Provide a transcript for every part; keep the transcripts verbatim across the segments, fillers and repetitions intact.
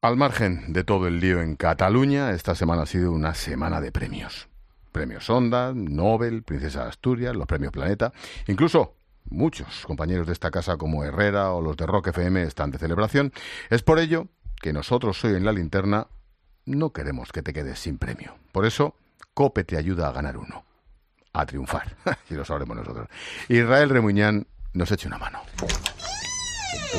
Al margen de todo el lío en Cataluña, esta semana ha sido una semana de premios. Premios Ondas, Nobel, Princesa de Asturias, los premios Planeta. Incluso muchos compañeros de esta casa como Herrera o los de Rock F M están de celebración. Es por ello que nosotros hoy en La Linterna no queremos que te quedes sin premio. Por eso, COPE te ayuda a ganar uno. A triunfar. Y lo sabremos nosotros. Israel Remuñán nos eche una mano. Pum, pum.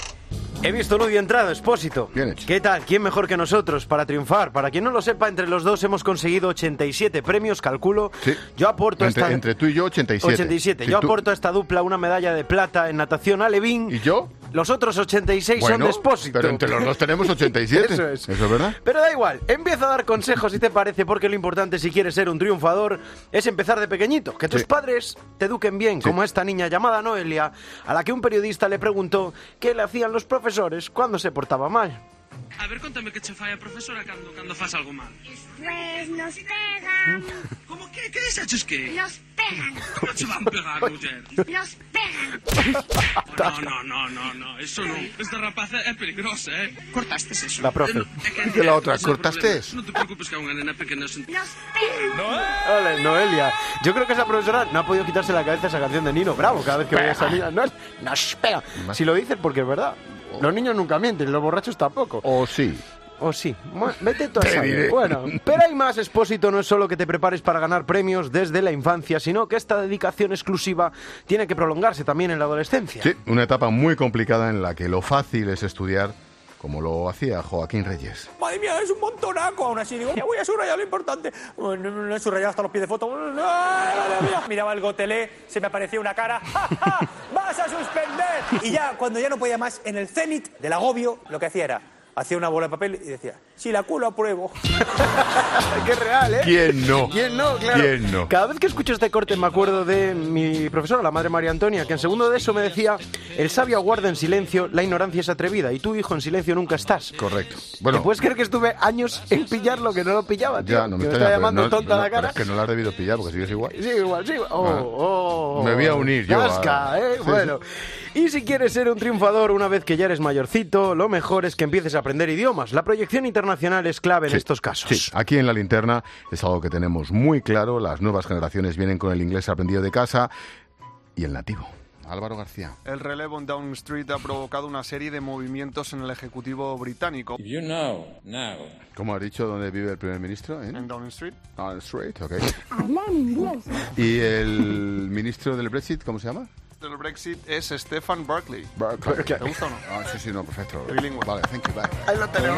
He visto luz y entrado, Expósito. Bien hecho. ¿Qué tal? ¿Quién mejor que nosotros para triunfar? Para quien no lo sepa, entre los dos hemos conseguido ochenta y siete premios, calculo. Sí. Yo aporto entre, esta... entre tú y yo, ochenta y siete. ochenta y siete. Sí, yo tú... aporto a esta dupla una medalla de plata en natación alevín. ¿Y yo? Los otros ochenta y seis bueno, son de Expósito. Pero entre los dos tenemos ochenta y siete. Eso es. Eso es verdad. Pero da igual, empieza a dar consejos si te parece, porque lo importante si quieres ser un triunfador es empezar de pequeñito. Que tus Sí. padres te eduquen bien, Sí. como esta niña llamada Noelia, a la que un periodista le preguntó qué le hacían los profesores cuando se portaba mal. A ver, contame que che fai a profesora cando, cando faz algo mal. Pues nos pegan. Como que, que deseches que? Nos pegan. Como che van pegar, muller? Nos pegan. No, no, no, no, no, eso no. Esta rapaza é peligrosa, eh? Cortaste eso. La profe. Eh, no, é que- Dice la otra, ese é o ¿cortaste problema. eso? Non te preocupes que é unha nena pequena. sen- Nos pegan. Ole, Noelia. Yo creo que esa profesora no ha podido quitarse la cabeza esa canción de Nino Bravo cada vez que veía a esa niña. No, es- nos pega. Si lo dices porque es verdad. Los niños nunca mienten, los borrachos tampoco. O sí. O sí. Bueno, vete tú a Te saber. diré. Bueno, pero hay más, Expósito. No es solo que te prepares para ganar premios desde la infancia, sino que esta dedicación exclusiva tiene que prolongarse también en la adolescencia. Sí, una etapa muy complicada en la que lo fácil es estudiar, como lo hacía Joaquín Reyes. Madre mía, es un montonaco. Aún así digo, ya voy a subrayar lo importante. No, no, no he subrayado hasta los pies de foto. Ay, madre mía. Miraba el gotelé, se me aparecía una cara. ¡Ja, ja! ¡Vas a suspender! Y ya, cuando ya no podía más, en el cenit del agobio, lo que hacía era, hacía una bola de papel y decía, si la culo apruebo. ¡Qué real, eh! ¿Quién no? ¿Quién no? Claro. ¿Quién no? Cada vez que escucho este corte me acuerdo de mi profesora, la madre María Antonia, que en segundo de eso me decía: el sabio aguarda en silencio, la ignorancia es atrevida, y tú, hijo, en silencio nunca estás. Correcto. ¿Te Bueno, puedes creer que estuve años en pillarlo, que no lo pillaba, tío? ya no me que me extraña, está pero llamando no- tonta no, la pero cara. es que no la has debido pillar porque sigues igual. Sí, igual, sí. Oh, Ah. oh, Me voy a unir yo a- Zasca, ¿eh? Sí, Bueno. Y si quieres ser un triunfador una vez que ya eres mayorcito, lo mejor es que empieces a aprender idiomas. La proyección internacional es clave en Sí, estos casos. Sí, aquí en La Linterna es algo que tenemos muy claro. Las nuevas generaciones vienen con el inglés aprendido de casa y el nativo. Álvaro García. El relevo en Downing Street ha provocado una serie de movimientos en el Ejecutivo británico. You know now. ¿Cómo has dicho dónde vive el primer ministro? ¿Eh? En Downing Street. Downing Street, ok. Habla en inglés. ¿Y el ministro del Brexit, cómo se llama? El Brexit es Stephen Barclay. Barclay. ¿Te gusta o no? Ah, sí, sí, no, perfecto. Trilingüe. Vale, thank you, bye. Ahí lo tenemos.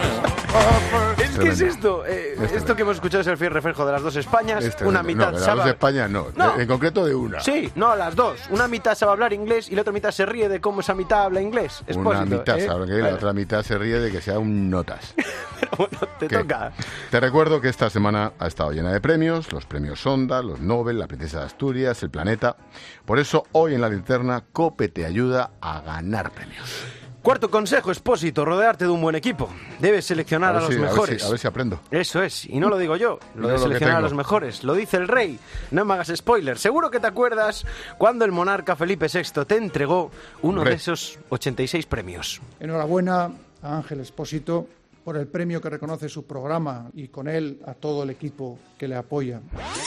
Es que es esto. eh, esto que hemos escuchado es el fiel reflejo de las dos Españas. Es una tremendo. mitad No, de la sabe... voz de España no, No. de- en concreto de una. Sí, no, las dos. Una mitad sabe hablar inglés y la otra mitad se ríe de cómo esa mitad habla inglés. Una Expósito, mitad, ¿eh? ¿sabes qué? La Bueno, otra mitad se ríe de que sea un notas. pero bueno, te ¿Qué? toca. Te recuerdo que esta semana ha estado llena de premios, los premios Ondas, los Nobel, la Princesa de Asturias, el Planeta. Por eso, hoy en La Linterna, COPE te ayuda a ganar premios. Cuarto consejo, Expósito, rodearte de un buen equipo. Debes seleccionar a, ver los si- ver mejores. si- a ver si aprendo. Eso es, y no lo digo yo, lo No de lo que seleccionar a tengo. los mejores. Lo dice el rey. No me hagas spoiler. Seguro que te acuerdas cuando el monarca Felipe sexto te entregó uno Hombre. de esos ochenta y seis premios. Enhorabuena a Ángel Expósito por el premio que reconoce su programa y con él a todo el equipo que le apoya.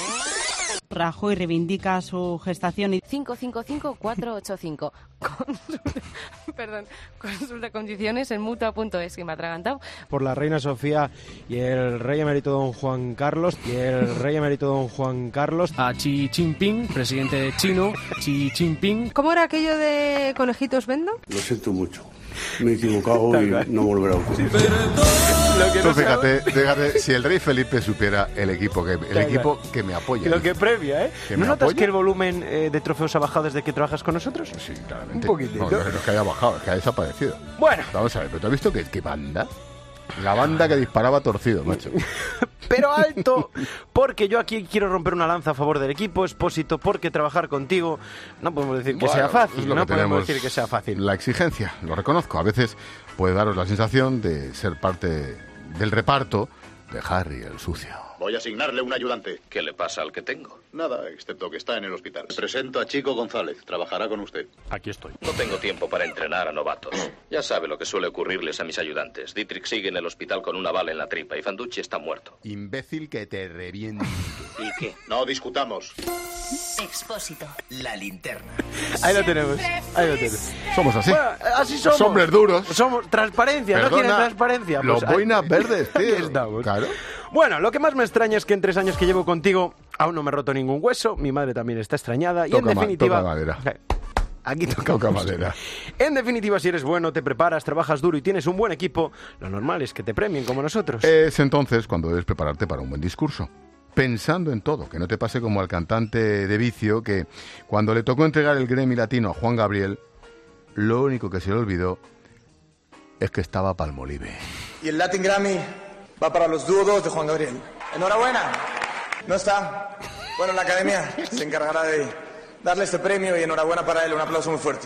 Rajoy reivindica su gestación y cinco cinco cinco cuatro ocho cinco. Consulta, perdón, consulta condiciones en mutua punto es, que me ha atragantado. Por la reina Sofía y el rey emérito don Juan Carlos y el rey emérito don Juan Carlos. A Xi Jinping, presidente chino, Xi Jinping. ¿Cómo era aquello de conejitos vendo? Lo siento mucho. Me he equivocado y no volverá a ocurrir. Lo que Tú no fíjate, fíjate, si el rey Felipe supiera el equipo que, el Claro. equipo que me apoya. Lo que premia, ¿eh? ¿Que ¿No me notas apoya? que el volumen eh, de trofeos ha bajado desde que trabajas con nosotros? Sí, claramente. Un poquitito. No, no es que haya bajado, es que ha desaparecido. Bueno, Vamos a ver, pero ¿tú has visto qué, qué banda? La banda que disparaba torcido, macho. pero alto, porque yo aquí quiero romper una lanza a favor del equipo, Expósito, porque trabajar contigo no podemos decir que Bueno, sea es fácil, lo no que podemos tenemos, decir que sea fácil. La exigencia, lo reconozco. A veces puede daros la sensación de ser parte del reparto de Harry el sucio. Voy a asignarle un ayudante. ¿Qué le pasa al que tengo? Nada, excepto que está en el hospital. Presento a Chico González. Trabajará con usted. Aquí estoy. No tengo tiempo para entrenar a novatos. Ya sabe lo que suele ocurrirles a mis ayudantes. Dietrich sigue en el hospital con una bala en la tripa y Fanducci está muerto. Imbécil que te reviente. ¿Y qué? No discutamos. Expósito. La linterna. Ahí lo tenemos. Ahí lo tenemos. Somos así. Bueno, así somos. Hombres duros. Somos transparencia. Perdona, ¿no quieren transparencia? Los Pues, boinas ahí- verdes, tío. Aquí estamos. Claro. Bueno, lo que más me extraña es que en tres años que llevo contigo aún no me he roto ningún hueso. Mi madre también está extrañada. Y Toca en ma- definitiva. toca madera. Aquí tocamos. Toca madera. En definitiva, si eres bueno, te preparas, trabajas duro y tienes un buen equipo, lo normal es que te premien como nosotros. Es entonces cuando debes prepararte para un buen discurso. Pensando en todo, que no te pase como al cantante de Vicio, que cuando le tocó entregar el Grammy Latino a Juan Gabriel, lo único que se le olvidó es que estaba Palmolive. Y el Latin Grammy va para los dúos de Juan Gabriel. Enhorabuena. ¿No está? Bueno, la academia se encargará de darle este premio y enhorabuena para él. Un aplauso muy fuerte.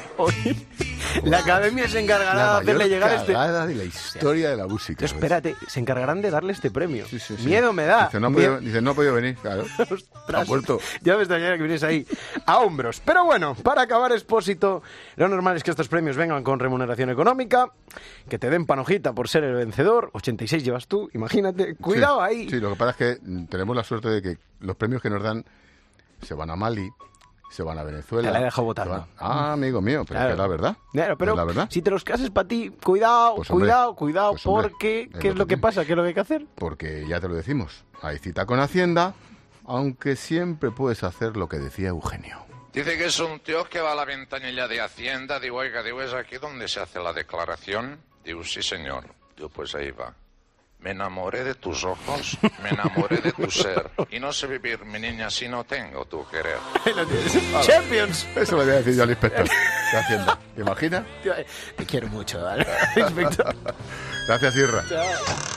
La academia se encargará La de hacerle mayor llegar este... cagada de la historia de la música. Espérate, se encargarán de darle este premio. Miedo me da. Dice, no ha Mie- podido, dice, no ha podido venir, claro. Ha muerto. Ya me extrañaría que viniese ahí a hombros. Pero bueno, para acabar, Expósito, lo normal es que estos premios vengan con remuneración económica, que te den panojita por ser el vencedor. ochenta y seis llevas tú, imagínate. Cuidado Sí, ahí. Sí, lo que pasa es que mm, tenemos la suerte de que los premios que nos dan se van a Mali, se van a Venezuela. Te la he dejado votando. se van- Ah, amigo mío, pero Claro. es que es la verdad. Claro, pero Es la verdad. si te los cases para ti, cuidado, Pues, hombre, cuidado, cuidado, pues, hombre, porque es ¿qué es lo lo que que pasa? ¿Qué es lo que hay que hacer? Porque ya te lo decimos, hay cita con Hacienda, aunque siempre puedes hacer lo que decía Eugenio. Dice que es un tío que va a la ventanilla de Hacienda. Digo, oiga, digo, ¿es aquí donde se hace la declaración? Digo, sí, señor. Digo, pues ahí va. Me enamoré de tus ojos, me enamoré de tu ser. Y no sé vivir, mi niña, si no tengo tu querer. ¡Champions! Eso lo voy a decir yo al inspector de Hacienda. ¿Te imaginas? Te quiero mucho, ¿vale? Inspector. Gracias, Irra. Chao.